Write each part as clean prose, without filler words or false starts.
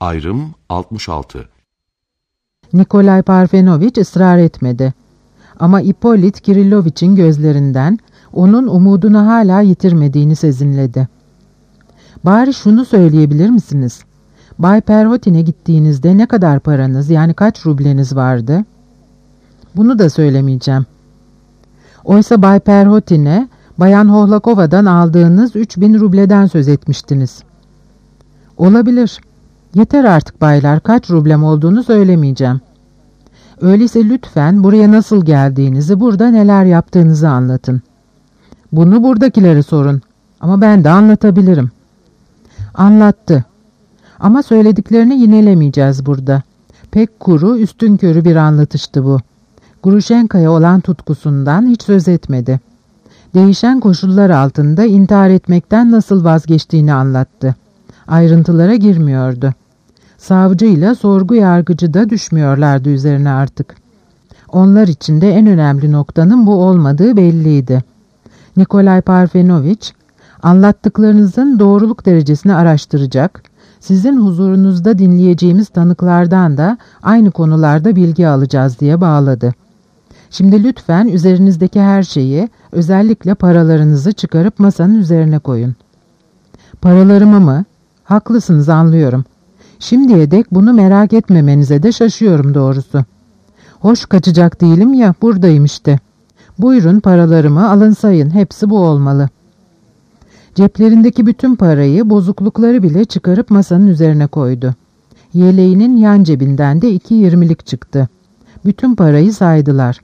Ayrım 66. Nikolay Parfenoviç ısrar etmedi. Ama Ippolit Kirilloviç'in gözlerinden onun umudunu hala yitirmediğini sezinledi. "Bari şunu söyleyebilir misiniz? Bay Perhotin'e gittiğinizde ne kadar paranız, yani kaç rubleniz vardı?" "Bunu da söylemeyeceğim." "Oysa Bay Perhotin'e Bayan Hohlakova'dan aldığınız 3000 rubleden söz etmiştiniz." "Olabilir. Yeter artık baylar, kaç rublem olduğunu söylemeyeceğim." "Öyleyse lütfen buraya nasıl geldiğinizi, burada neler yaptığınızı anlatın." "Bunu buradakilere sorun. Ama ben de anlatabilirim." Anlattı. Ama söylediklerini yinelemeyeceğiz burada. Pek kuru, üstünkörü bir anlatıştı bu. Grushenka'ya olan tutkusundan hiç söz etmedi. Değişen koşullar altında intihar etmekten nasıl vazgeçtiğini anlattı. Ayrıntılara girmiyordu. Savcıyla sorgu yargıcı da düşmüyorlardı üzerine artık. Onlar için de en önemli noktanın bu olmadığı belliydi. Nikolay Parfenoviç, anlattıklarınızın doğruluk derecesini araştıracak, sizin huzurunuzda dinleyeceğimiz tanıklardan da aynı konularda bilgi alacağız diye bağladı. Şimdi lütfen üzerinizdeki her şeyi, özellikle paralarınızı çıkarıp masanın üzerine koyun. Paralarımı mı? Haklısınız, anlıyorum. Şimdiye dek bunu merak etmemenize de şaşıyorum doğrusu. Hoş, kaçacak değilim ya, buradayım işte. Buyurun, paralarımı alın sayın, hepsi bu olmalı. Ceplerindeki bütün parayı, bozuklukları bile çıkarıp masanın üzerine koydu. Yeleğinin yan cebinden de 2 20'lik çıktı. Bütün parayı saydılar.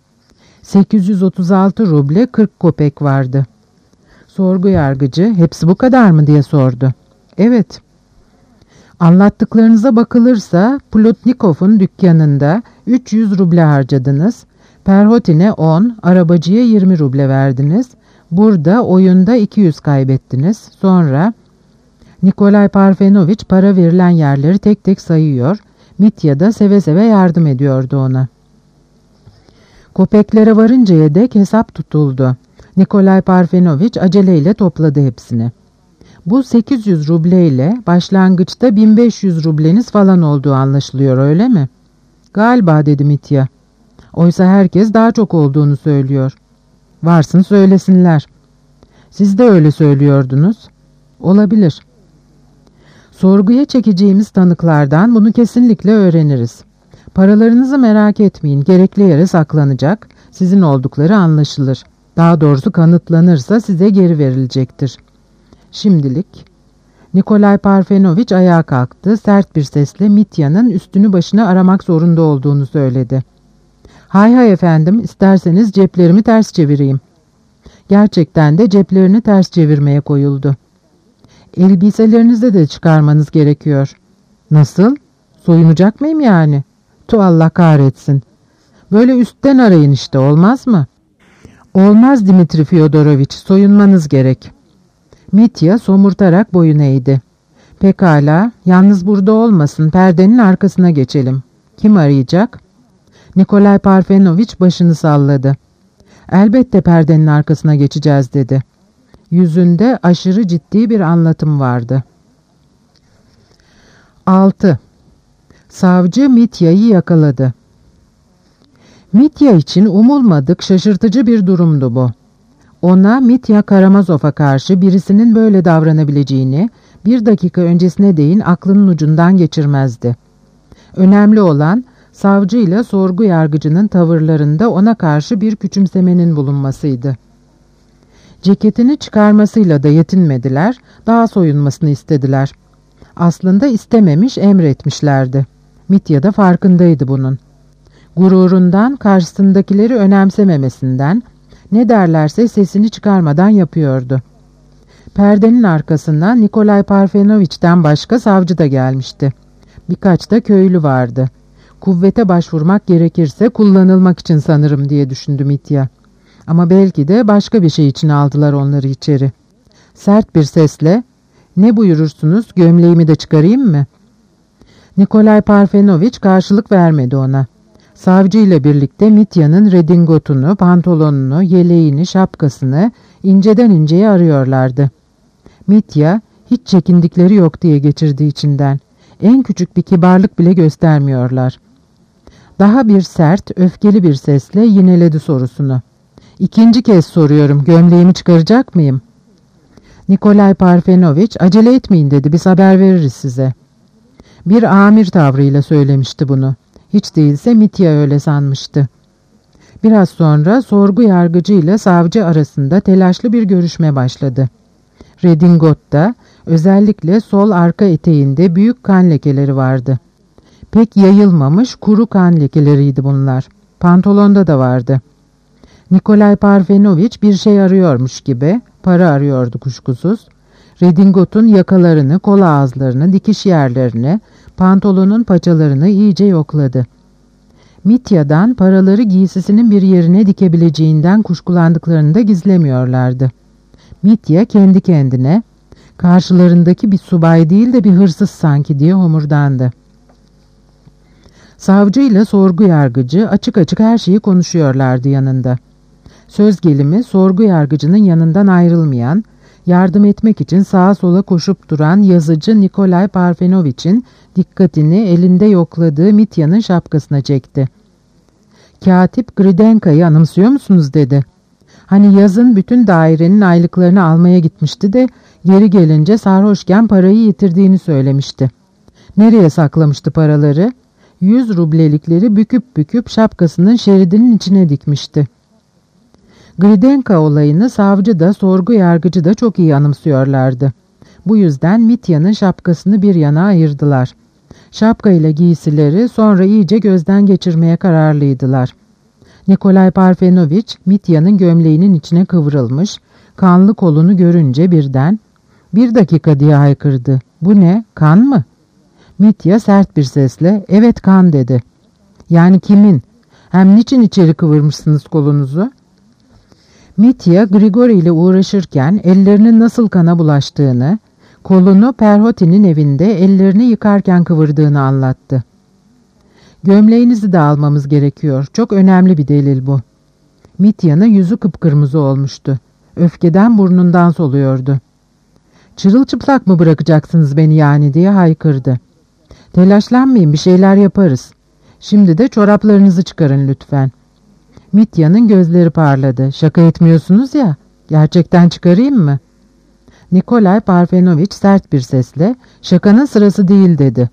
836 ruble 40 kopek vardı. Sorgu yargıcı, "Hepsi bu kadar mı?" diye sordu. "Evet." "Anlattıklarınıza bakılırsa Plotnikov'un dükkanında 300 ruble harcadınız. Perhotin'e 10, arabacıya 20 ruble verdiniz. Burada oyunda 200 kaybettiniz. Sonra..." Nikolay Parfenoviç para verilen yerleri tek tek sayıyor. Mitya da seve seve yardım ediyordu ona. Kopeklere varıncaya dek hesap tutuldu. Nikolay Parfenoviç aceleyle topladı hepsini. "Bu 800 rubleyle başlangıçta 1500 rubleniz falan olduğu anlaşılıyor, öyle mi?" "Galiba," dedi Mitya. "Oysa herkes daha çok olduğunu söylüyor." "Varsın söylesinler." "Siz de öyle söylüyordunuz." "Olabilir." "Sorguya çekeceğimiz tanıklardan bunu kesinlikle öğreniriz. Paralarınızı merak etmeyin, gerekli yere saklanacak, sizin oldukları anlaşılır. Daha doğrusu kanıtlanırsa size geri verilecektir. Şimdilik..." Nikolay Parfenoviç ayağa kalktı, sert bir sesle Mitya'nın üstünü başını aramak zorunda olduğunu söyledi. "Hay hay efendim, isterseniz ceplerimi ters çevireyim." Gerçekten de ceplerini ters çevirmeye koyuldu. "Elbiselerinizi de çıkarmanız gerekiyor." "Nasıl? Soyunacak mıyım yani?" "Tu Allah kahretsin. Böyle üstten arayın işte, olmaz mı?" "Olmaz Dimitri Fyodoroviç, soyunmanız gerek." Mitya somurtarak boyun eğdi. "Pekala, yalnız burada olmasın, perdenin arkasına geçelim." "Kim arayacak?" Nikolay Parfenoviç başını salladı. "Elbette perdenin arkasına geçeceğiz," dedi. Yüzünde aşırı ciddi bir anlatım vardı. 6. Savcı Mitya'yı yakaladı. Mitya için umulmadık, şaşırtıcı bir durumdu bu. Ona Mitya Karamazov'a karşı birisinin böyle davranabileceğini bir dakika öncesine değin aklının ucundan geçirmezdi. Önemli olan savcıyla sorgu yargıcının tavırlarında ona karşı bir küçümsemenin bulunmasıydı. Ceketini çıkarmasıyla da yetinmediler, daha soyunmasını istediler. Aslında istememiş, emretmişlerdi. Mitya da farkındaydı bunun. Gururundan, karşısındakileri önemsememesinden, ne derlerse sesini çıkarmadan yapıyordu. Perdenin arkasından Nikolay Parfenoviç'ten başka savcı da gelmişti. Birkaç da köylü vardı. Kuvvete başvurmak gerekirse kullanılmak için sanırım diye düşündü Mitya. Ama belki de başka bir şey için aldılar onları içeri. Sert bir sesle, "Ne buyurursunuz, gömleğimi de çıkarayım mı?" Nikolay Parfenoviç karşılık vermedi ona. Savcı ile birlikte Mitya'nın redingotunu, pantolonunu, yeleğini, şapkasını inceden inceye arıyorlardı. Mitya, hiç çekindikleri yok diye geçirdi içinden. En küçük bir kibarlık bile göstermiyorlar. Daha bir sert, öfkeli bir sesle yineledi sorusunu. "İkinci kez soruyorum, gömleğimi çıkaracak mıyım?" Nikolay Parfenoviç, "Acele etmeyin," dedi, "biz haber veririz size." Bir amir tavrıyla söylemişti bunu. Hiç değilse Mitya öyle sanmıştı. Biraz sonra sorgu yargıcı ile savcı arasında telaşlı bir görüşme başladı. Redingot'ta özellikle sol arka eteğinde büyük kan lekeleri vardı. Pek yayılmamış kuru kan lekeleriydi bunlar. Pantolonda da vardı. Nikolay Parfenoviç bir şey arıyormuş gibi, para arıyordu kuşkusuz. Redingot'un yakalarını, kol ağızlarını, dikiş yerlerini, pantolonun paçalarını iyice yokladı. Mitya'dan paraları giysisinin bir yerine dikebileceğinden kuşkulandıklarını da gizlemiyorlardı. Mitya kendi kendine, "Karşılarındaki bir subay değil de bir hırsız sanki," diye homurdandı. Savcı ile sorgu yargıcı açık açık her şeyi konuşuyorlardı yanında. Söz gelimi sorgu yargıcının yanından ayrılmayan, yardım etmek için sağa sola koşup duran yazıcı Nikolay Parfenoviç'in dikkatini elinde yokladığı Mitya'nın şapkasına çekti. "Katip Gridenka'yı anımsıyor musunuz?" dedi. "Hani yazın bütün dairenin aylıklarını almaya gitmişti de geri gelince sarhoşken parayı yitirdiğini söylemişti. Nereye saklamıştı paraları? 100 rublelikleri büküp büküp şapkasının şeridinin içine dikmişti." Gridenka olayını savcı da sorgu yargıcı da çok iyi anımsıyorlardı. Bu yüzden Mitya'nın şapkasını bir yana ayırdılar. Şapka ile giysileri sonra iyice gözden geçirmeye kararlıydılar. Nikolay Parfenoviç Mitya'nın gömleğinin içine kıvrılmış, kanlı kolunu görünce birden "Bir dakika," diye haykırdı. "Bu ne? Kan mı?" Mitya sert bir sesle "Evet, kan," dedi. "Yani kimin? Hem niçin içeri kıvırmışsınız kolunuzu?" Mitya, Grigori ile uğraşırken ellerinin nasıl kana bulaştığını, kolunu Perhotin'in evinde ellerini yıkarken kıvırdığını anlattı. "Gömleğinizi de almamız gerekiyor. Çok önemli bir delil bu." Mitya'nın yüzü kıpkırmızı olmuştu. Öfkeden burnundan soluyordu. "Çırılçıplak mı bırakacaksınız beni yani?" diye haykırdı. "Telaşlanmayın, bir şeyler yaparız. Şimdi de çoraplarınızı çıkarın lütfen." Mitya'nın gözleri parladı. "Şaka etmiyorsunuz ya, gerçekten çıkarayım mı?" Nikolay Parfenoviç sert bir sesle "Şakanın sırası değil," dedi.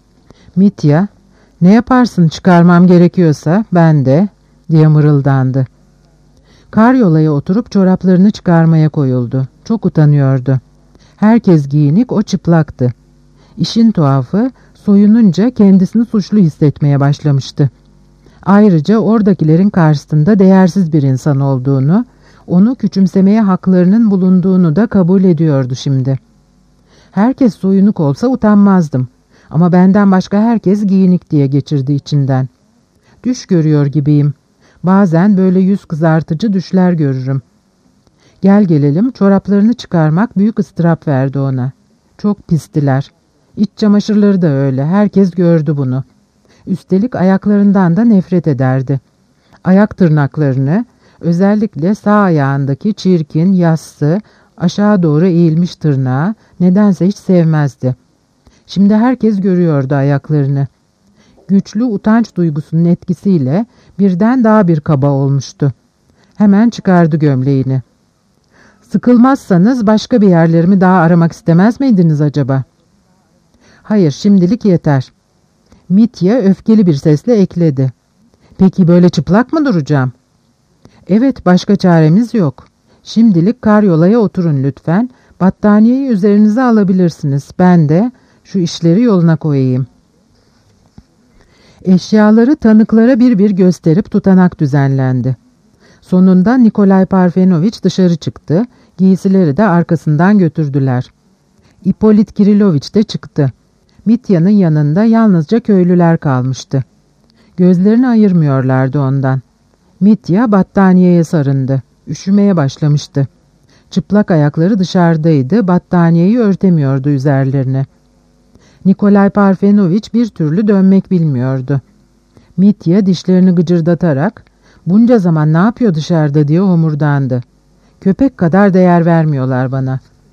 Mitya, "Ne yaparsın, çıkarmam gerekiyorsa ben de," diye mırıldandı. Karyolaya oturup çoraplarını çıkarmaya koyuldu. Çok utanıyordu. Herkes giyinik, o çıplaktı. İşin tuhafı, soyununca kendisini suçlu hissetmeye başlamıştı. Ayrıca oradakilerin karşısında değersiz bir insan olduğunu, onu küçümsemeye haklarının bulunduğunu da kabul ediyordu şimdi. "Herkes soyunuk olsa utanmazdım. Ama benden başka herkes giyinik," diye geçirdi içinden. "Düş görüyor gibiyim. Bazen böyle yüz kızartıcı düşler görürüm." Gel gelelim çoraplarını çıkarmak büyük ıstırap verdi ona. Çok pistiler. İç çamaşırları da öyle. Herkes gördü bunu. Üstelik ayaklarından da nefret ederdi. Ayak tırnaklarını, özellikle sağ ayağındaki çirkin, yassı, aşağı doğru eğilmiş tırnağı nedense hiç sevmezdi. Şimdi herkes görüyordu ayaklarını. Güçlü utanç duygusunun etkisiyle birden daha bir kaba olmuştu. Hemen çıkardı gömleğini. "Sıkılmazsanız başka bir yerlerimi daha aramak istemez miydiniz acaba?" "Hayır, şimdilik yeter." Mitya öfkeli bir sesle ekledi. "Peki böyle çıplak mı duracağım?" "Evet, başka çaremiz yok. Şimdilik karyolaya oturun lütfen. Battaniyeyi üzerinize alabilirsiniz. Ben de şu işleri yoluna koyayım." Eşyaları tanıklara bir bir gösterip tutanak düzenlendi. Sonunda Nikolay Parfenoviç dışarı çıktı, giysileri de arkasından götürdüler. İpolit Kiriloviç de çıktı. Mitya'nın yanında yalnızca köylüler kalmıştı. Gözlerini ayırmıyorlardı ondan. Mitya battaniyeye sarındı. Üşümeye başlamıştı. Çıplak ayakları dışarıdaydı, battaniyeyi örtemiyordu üzerlerine. Nikolay Parfenoviç bir türlü dönmek bilmiyordu. Mitya dişlerini gıcırdatarak "Bunca zaman ne yapıyor dışarıda?" diye homurdandı. "Köpek kadar değer vermiyorlar bana.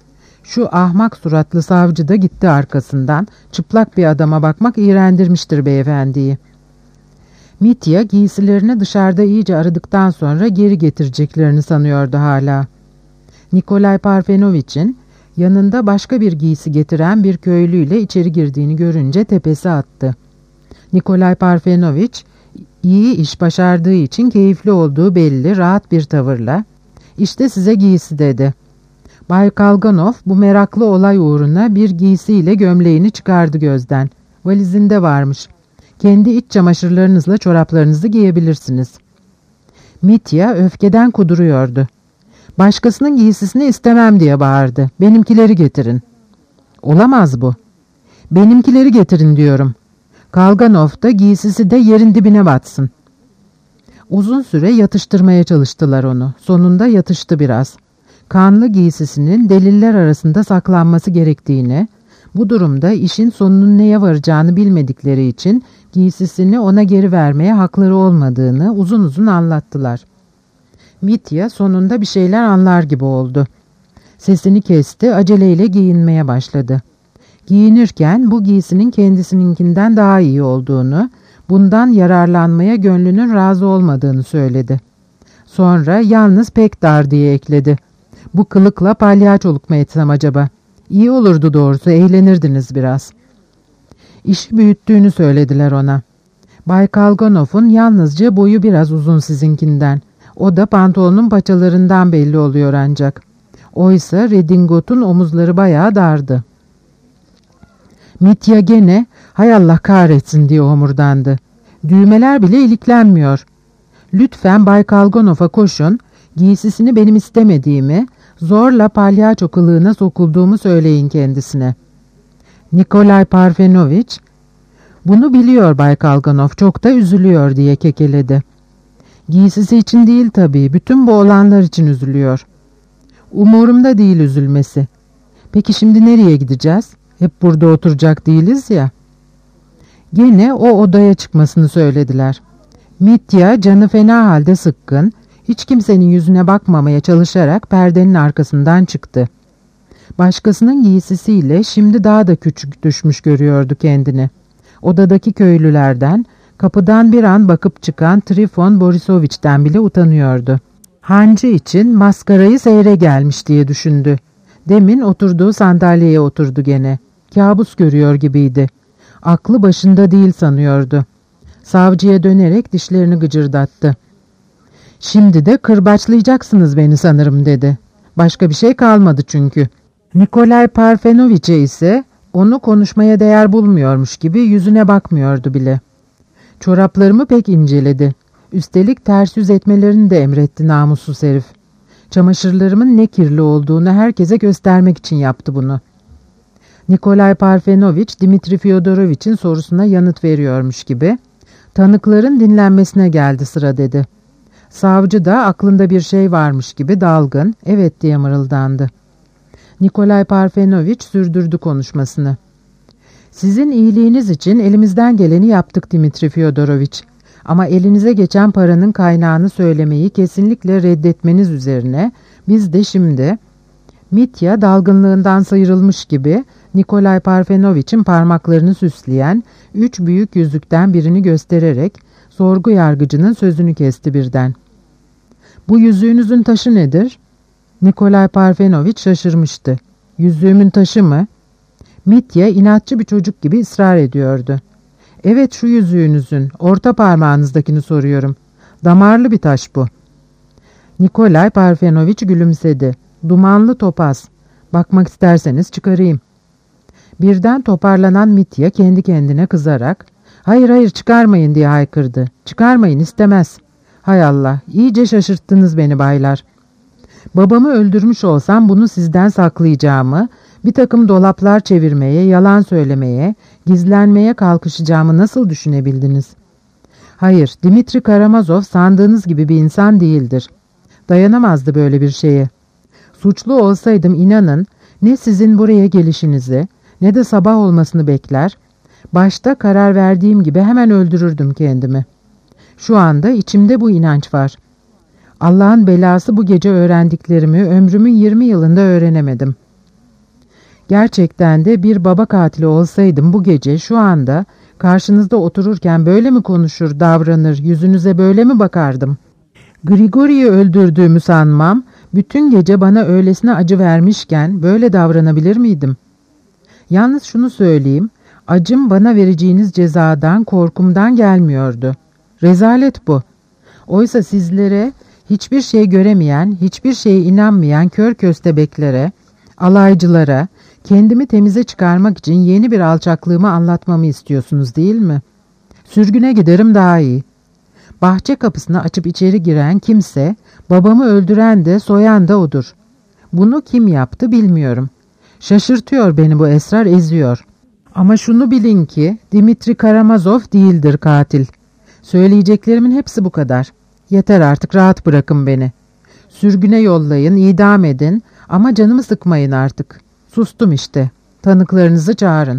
Şu ahmak suratlı savcı da gitti arkasından. Çıplak bir adama bakmak iğrendirmiştir beyefendiyi. Mitya giysilerini dışarıda iyice aradıktan sonra geri getireceklerini sanıyordu hala. Nikolay Parfenovich'in yanında başka bir giysi getiren bir köylüyle içeri girdiğini görünce tepesi attı. Nikolay Parfenovich iyi iş başardığı için keyifli olduğu belli, rahat bir tavırla "İşte size giysi" dedi. Bay Kalganov bu meraklı olay uğruna bir giysiyle gömleğini çıkardı gözden. Valizinde varmış. Kendi iç çamaşırlarınızla çoraplarınızı giyebilirsiniz. Mitya öfkeden kuduruyordu. Başkasının giysisini istemem diye bağırdı. Benimkileri getirin. Olamaz bu. Benimkileri getirin diyorum. Kalganov da giysisi de yerin dibine batsın. Uzun süre yatıştırmaya çalıştılar onu. Sonunda yatıştı biraz. Kanlı giysisinin deliller arasında saklanması gerektiğini, bu durumda işin sonunun neye varacağını bilmedikleri için giysisini ona geri vermeye hakları olmadığını uzun uzun anlattılar. Mitya sonunda bir şeyler anlar gibi oldu. Sesini kesti, aceleyle giyinmeye başladı. Giyinirken bu giysinin kendisininkinden daha iyi olduğunu, bundan yararlanmaya gönlünün razı olmadığını söyledi. Sonra yalnız pek dar diye ekledi. Bu kılıkla palyaçoluk mu etsem acaba? İyi olurdu doğrusu, eğlenirdiniz biraz. İşi büyüttüğünü söylediler ona. Bay Kalganov'un yalnızca boyu biraz uzun sizinkinden. O da pantolonun paçalarından belli oluyor ancak. Oysa redingotun omuzları bayağı dardı. Mitya gene "Hay Allah kahretsin" diye homurdandı. Düğmeler bile iliklenmiyor. Lütfen Bay Kalganov'a koşun, giysisini benim istemediğimi, zorla palyaço kılığına sokulduğumu söyleyin kendisine. Nikolay Parfenovich, "Bunu biliyor Bay Kalganov, çok da üzülüyor" diye kekeledi. Giysisi için değil tabii, bütün bu olanlar için üzülüyor. Umurumda değil üzülmesi. Peki şimdi nereye gideceğiz? Hep burada oturacak değiliz ya. Gene o odaya çıkmasını söylediler. Mitya canı fena halde sıkkın, hiç kimsenin yüzüne bakmamaya çalışarak perdenin arkasından çıktı. Başkasının giysisiyle şimdi daha da küçük düşmüş görüyordu kendini. Odadaki köylülerden, kapıdan bir an bakıp çıkan Trifon Borisovich'ten bile utanıyordu. Hancı için maskarayı seyre gelmiş diye düşündü. Demin oturduğu sandalyeye oturdu gene. Kabus görüyor gibiydi. Aklı başında değil sanıyordu. Savcıya dönerek dişlerini gıcırdattı. "Şimdi de kırbaçlayacaksınız beni sanırım" dedi. Başka bir şey kalmadı çünkü. Nikolay Parfenovich'e ise onu konuşmaya değer bulmuyormuş gibi yüzüne bakmıyordu bile. Çoraplarımı pek inceledi. Üstelik ters yüz etmelerini de emretti namussuz herif. Çamaşırlarımın ne kirli olduğunu herkese göstermek için yaptı bunu. Nikolay Parfenovich, Dimitri Fyodorovich'in sorusuna yanıt veriyormuş gibi, "Tanıkların dinlenmesine geldi sıra" dedi. Savcı da aklında bir şey varmış gibi dalgın, "Evet" diye mırıldandı. Nikolay Parfenovich sürdürdü konuşmasını. "Sizin iyiliğiniz için elimizden geleni yaptık Dimitri Fyodorovich. Ama elinize geçen paranın kaynağını söylemeyi kesinlikle reddetmeniz üzerine biz de şimdi..." Mitya dalgınlığından sıyrılmış gibi Nikolay Parfenovich'in parmaklarını süsleyen 3 büyük yüzükten birini göstererek sorgu yargıcının sözünü kesti birden. "Bu yüzüğünüzün taşı nedir?" Nikolay Parfenovich şaşırmıştı. "Yüzüğümün taşı mı?" Mitya inatçı bir çocuk gibi ısrar ediyordu. "Evet, şu yüzüğünüzün, orta parmağınızdakini soruyorum. Damarlı bir taş bu." Nikolay Parfenovich gülümsedi. "Dumanlı topaz. Bakmak isterseniz çıkarayım." Birden toparlanan Mitya kendi kendine kızarak "Hayır hayır, çıkarmayın" diye haykırdı. "Çıkarmayın, istemez." "Hay Allah, iyice şaşırttınız beni baylar. Babamı öldürmüş olsam bunu sizden saklayacağımı, bir takım dolaplar çevirmeye, yalan söylemeye, gizlenmeye kalkışacağımı nasıl düşünebildiniz? Hayır, Dimitri Karamazov sandığınız gibi bir insan değildir. Dayanamazdı böyle bir şeye. Suçlu olsaydım inanın ne sizin buraya gelişinizi ne de sabah olmasını bekler, başta karar verdiğim gibi hemen öldürürdüm kendimi. Şu anda içimde bu inanç var. Allah'ın belası bu gece öğrendiklerimi ömrümün 20 yılında öğrenemedim." Gerçekten de bir baba katili olsaydım bu gece şu anda karşınızda otururken böyle mi konuşur, davranır, yüzünüze böyle mi bakardım? Grigori'yi öldürdüğümü sanmam, bütün gece bana öylesine acı vermişken böyle davranabilir miydim? Yalnız şunu söyleyeyim, acım bana vereceğiniz cezadan, korkumdan gelmiyordu. Rezalet bu. Oysa sizlere hiçbir şey göremeyen, hiçbir şeye inanmayan kör köstebeklere, alaycılara, kendimi temize çıkarmak için yeni bir alçaklığımı anlatmamı istiyorsunuz değil mi? Sürgüne giderim daha iyi. Bahçe kapısını açıp içeri giren kimse, babamı öldüren de soyan da odur. Bunu kim yaptı bilmiyorum. Şaşırtıyor beni bu esrar, eziyor. Ama şunu bilin ki Dimitri Karamazov değildir katil. Söyleyeceklerimin hepsi bu kadar. Yeter artık, rahat bırakın beni. Sürgüne yollayın, idam edin ama canımı sıkmayın artık. Sustum işte. Tanıklarınızı çağırın.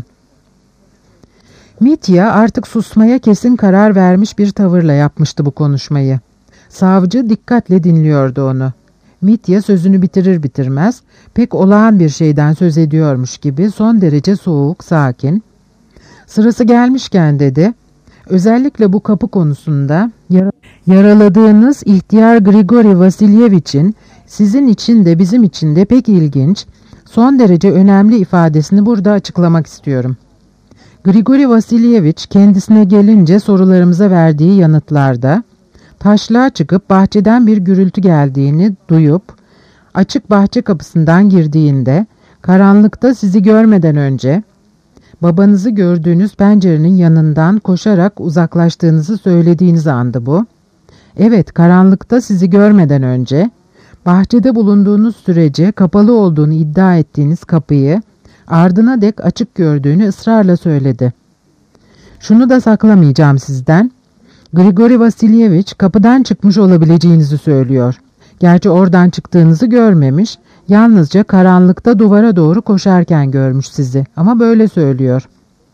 Mitya artık susmaya kesin karar vermiş bir tavırla yapmıştı bu konuşmayı. Savcı dikkatle dinliyordu onu. Mitya sözünü bitirir bitirmez pek olağan bir şeyden söz ediyormuş gibi son derece soğuk, sakin. Sırası gelmişken dedi, özellikle bu kapı konusunda yaraladığınız ihtiyar Grigori Vasilyevich'in sizin için de bizim için de pek ilginç, son derece önemli ifadesini burada açıklamak istiyorum. Grigori Vasilyevich kendisine gelince sorularımıza verdiği yanıtlarda taşlığa çıkıp bahçeden bir gürültü geldiğini duyup açık bahçe kapısından girdiğinde karanlıkta sizi görmeden önce babanızı gördüğünüz pencerenin yanından koşarak uzaklaştığınızı söylediğiniz andı bu. Evet, karanlıkta sizi görmeden önce bahçede bulunduğunuz sürece kapalı olduğunu iddia ettiğiniz kapıyı ardına dek açık gördüğünü ısrarla söyledi. Şunu da saklamayacağım sizden. Grigori Vasilyevich kapıdan çıkmış olabileceğinizi söylüyor. Gerçi oradan çıktığınızı görmemiş, yalnızca karanlıkta duvara doğru koşarken görmüş sizi ama böyle söylüyor.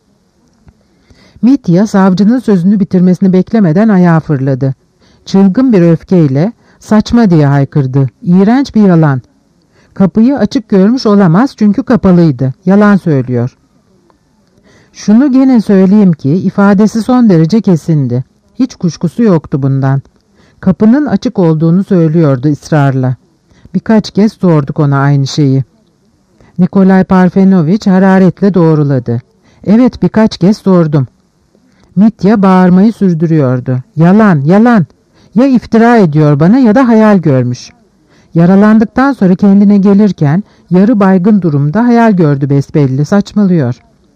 Mitya savcının sözünü bitirmesini beklemeden ayağa fırladı. Çılgın bir öfkeyle saçma diye haykırdı. İğrenç bir yalan. Kapıyı açık görmüş olamaz çünkü kapalıydı. Yalan söylüyor. Şunu gene söyleyeyim ki ifadesi son derece kesindi. Hiç kuşkusu yoktu bundan. Kapının açık olduğunu söylüyordu ısrarla. Birkaç kez sorduk ona aynı şeyi. Nikolay Parfenovich hararetle doğruladı. Evet, birkaç kez sordum. Mitya bağırmayı sürdürüyordu. Yalan, yalan. Ya iftira ediyor bana ya da hayal görmüş. Yaralandıktan sonra kendine gelirken yarı baygın durumda hayal gördü besbelli, saçmalıyor.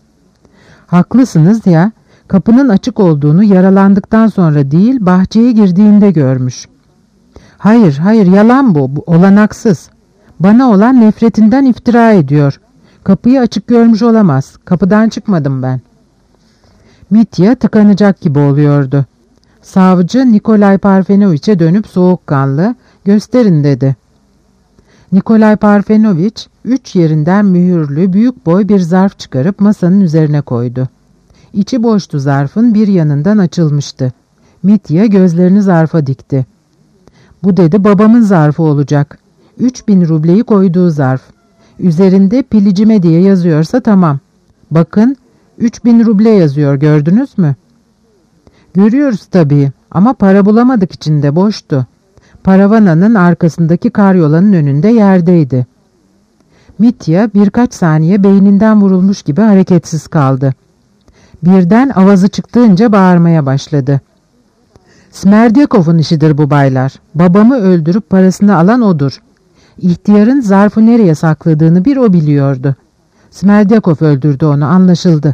Haklısınız ya, kapının açık olduğunu yaralandıktan sonra değil bahçeye girdiğinde görmüş. Hayır, hayır, yalan bu olanaksız. Bana olan nefretinden iftira ediyor. Kapıyı açık görmüş olamaz, kapıdan çıkmadım ben. Mitya tıkanacak gibi oluyordu. Savcı Nikolay Parfenovich'e dönüp soğukkanlı, gösterin dedi. Nikolay Parfenovich 3 yerinden mühürlü büyük boy bir zarf çıkarıp masanın üzerine koydu. İçi boştu zarfın, bir yanından açılmıştı. Mitya gözlerini zarfa dikti. Bu dedi babamın zarfı olacak. 3000 rubleyi koyduğu zarf. Üzerinde Pilicime diye yazıyorsa tamam. Bakın 3000 ruble yazıyor, gördünüz mü? Görüyoruz tabii ama para bulamadık, içinde boştu. Paravananın arkasındaki karyolanın önünde yerdeydi. Mitya birkaç saniye beyninden vurulmuş gibi hareketsiz kaldı. Birden avazı çıktığınca bağırmaya başladı. Smerdyakov'un işidir bu baylar. Babamı öldürüp parasını alan odur. İhtiyarın zarfı nereye sakladığını bir o biliyordu. Smerdyakov öldürdü onu, anlaşıldı.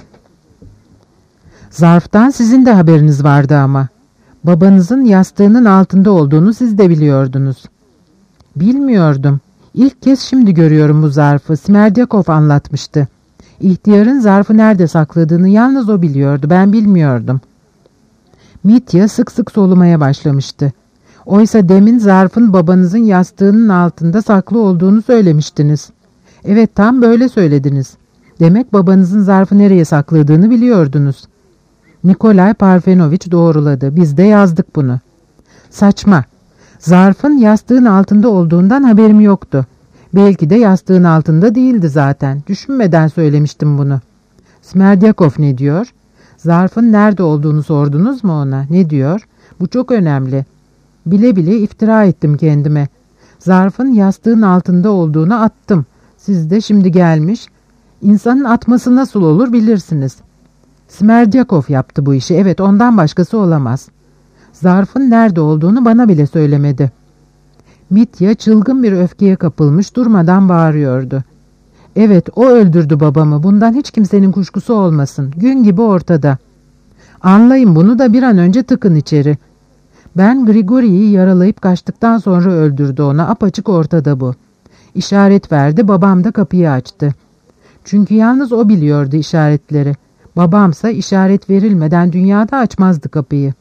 Zarftan sizin de haberiniz vardı ama. Babanızın yastığının altında olduğunu siz de biliyordunuz. Bilmiyordum. İlk kez şimdi görüyorum bu zarfı. Smerdyakov anlatmıştı. İhtiyarın zarfı nerede sakladığını yalnız o biliyordu. Ben bilmiyordum. Mitya sık sık solumaya başlamıştı. Oysa demin zarfın babanızın yastığının altında saklı olduğunu söylemiştiniz. Evet, tam böyle söylediniz. Demek babanızın zarfı nereye sakladığını biliyordunuz. Nikolay Parfenovich doğruladı. Biz de yazdık bunu. Saçma. Zarfın yastığın altında olduğundan haberim yoktu. Belki de yastığın altında değildi zaten. Düşünmeden söylemiştim bunu. Smerdyakov ne diyor? Zarfın nerede olduğunu sordunuz mu ona? Ne diyor? Bu çok önemli. Bile bile iftira ettim kendime. Zarfın yastığın altında olduğunu attım. Siz de şimdi gelmiş. İnsanın atması nasıl olur bilirsiniz. Smerdyakov yaptı bu işi. Evet, ondan başkası olamaz. Zarfın nerede olduğunu bana bile söylemedi. Mitya çılgın bir öfkeye kapılmış durmadan bağırıyordu. Evet, o öldürdü babamı. Bundan hiç kimsenin kuşkusu olmasın. Gün gibi ortada. Anlayın bunu da bir an önce tıkın içeri. Ben Grigori'yi yaralayıp kaçtıktan sonra öldürdü onu. Apaçık ortada bu. İşaret verdi, babam da kapıyı açtı. Çünkü yalnız o biliyordu işaretleri. Babamsa işaret verilmeden dünyada açmazdı kapıyı.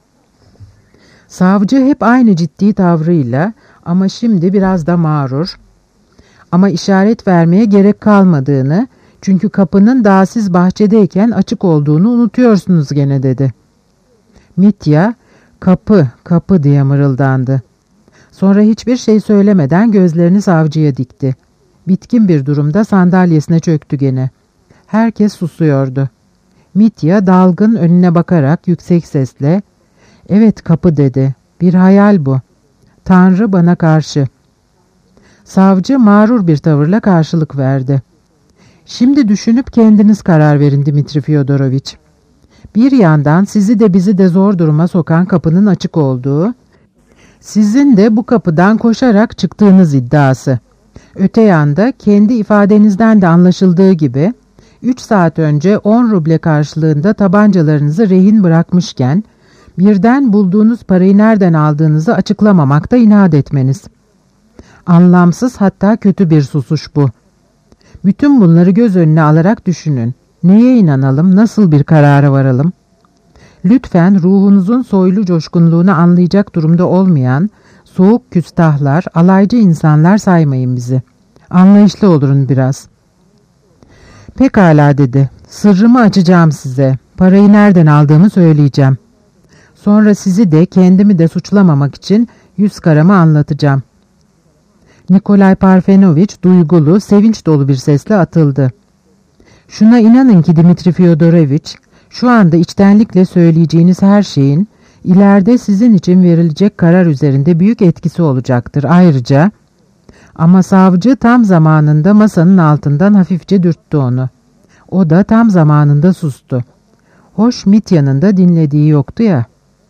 Savcı hep aynı ciddi tavrıyla ama şimdi biraz da mağrur. Ama işaret vermeye gerek kalmadığını, çünkü kapının daha siz bahçedeyken açık olduğunu unutuyorsunuz gene dedi. Mitya, kapı, kapı diye mırıldandı. Sonra hiçbir şey söylemeden gözlerini savcıya dikti. Bitkin bir durumda sandalyesine çöktü gene. Herkes susuyordu. Mitya dalgın önüne bakarak yüksek sesle, "Evet kapı" dedi. "Bir hayal bu. Tanrı bana karşı." Savcı mağrur bir tavırla karşılık verdi. "Şimdi düşünüp kendiniz karar verin Dimitri Fyodoroviç. Bir yandan sizi de bizi de zor duruma sokan kapının açık olduğu, sizin de bu kapıdan koşarak çıktığınız iddiası. Öte yanda kendi ifadenizden de anlaşıldığı gibi 3 saat önce 10 ruble karşılığında tabancalarınızı rehin bırakmışken birden bulduğunuz parayı nereden aldığınızı açıklamamakta inat etmeniz. Anlamsız, hatta kötü bir susuş bu. Bütün bunları göz önüne alarak düşünün. Neye inanalım, nasıl bir karara varalım? Lütfen ruhunuzun soylu coşkunluğunu anlayacak durumda olmayan soğuk küstahlar, alaycı insanlar saymayın bizi. Anlayışlı olun biraz." "Pekala" dedi. "Sırrımı açacağım size. Parayı nereden aldığımı söyleyeceğim. Sonra sizi de kendimi de suçlamamak için yüz karamı anlatacağım." Nikolay Parfenoviç duygulu, sevinç dolu bir sesle atıldı. "Şuna inanın ki Dimitri Fyodoroviç, şu anda içtenlikle söyleyeceğiniz her şeyin ileride sizin için verilecek karar üzerinde büyük etkisi olacaktır. Ayrıca..." Ama savcı tam zamanında masanın altından hafifçe dürttü onu. O da tam zamanında sustu. Hoş, Mitya'nın da dinlediği yoktu ya.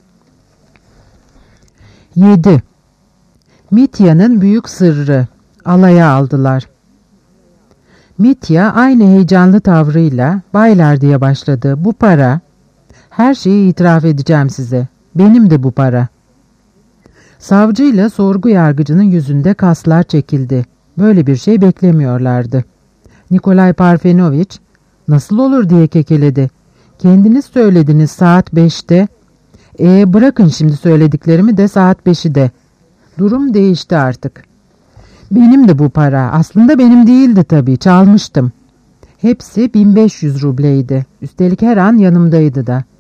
7. Mitya'nın büyük sırrı. Alaya aldılar. Mitya aynı heyecanlı tavrıyla "Baylar" diye başladı. "Bu para, her şeyi itiraf edeceğim size. Benim de bu para." Savcıyla sorgu yargıcının yüzünde kaslar çekildi. Böyle bir şey beklemiyorlardı. Nikolay Parfenoviç, "Nasıl olur?" diye kekeledi. "Kendiniz söylediniz saat 5'te. Bırakın şimdi söylediklerimi de saat 5'i de. Durum değişti artık. Benim de bu para. Aslında benim değildi tabii. Çalmıştım. Hepsi 1500 rubleydi. Üstelik her an yanımdaydı da.